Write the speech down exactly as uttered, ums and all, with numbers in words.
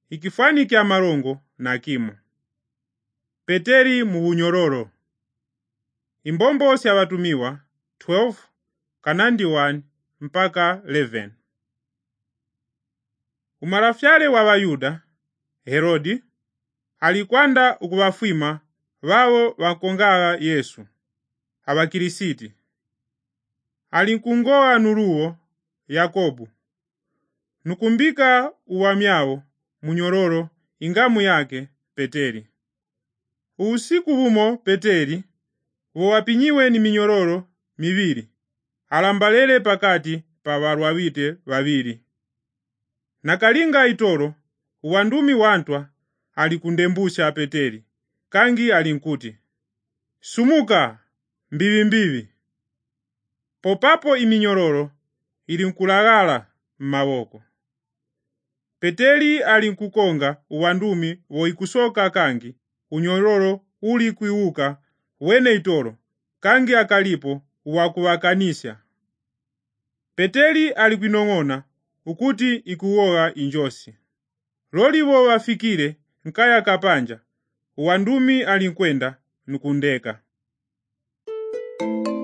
ikifani kya marongo na kimo. Peteri mu unyororo. Imbombo sya watumiwa twelve kanandi one mpaka eleven. Umarafyale wa Wayuda Herodi alikwanda ukubafwima wawo wakongaga Yesu abakirisiti. Alinkungoa nuruo Yakobu nukumbika uwamyao munyororo ingamu yake Peteri. Usiku bumo Peteri wowapinyiwe ni minyororo mibiri alambalele pakati pa walwawite wabiri. Nakalinga itoro uwandumi wantwa alikundembusha Peteri kangi alinkuti, sumuka mbivi mbivi. Popapo iminyororo ilinkulagala mmawoko. Peteri alinkukonga uwandumi woikusoka kangi unyororo uli kuiuka wene itoro kangi akalipo uwakuwakanisha. Peteri alikwinong'ona ukuti ikuwoga injosi. Loliwo wafikire nkaya kapanja uwandumi alinkwenda nukundeka.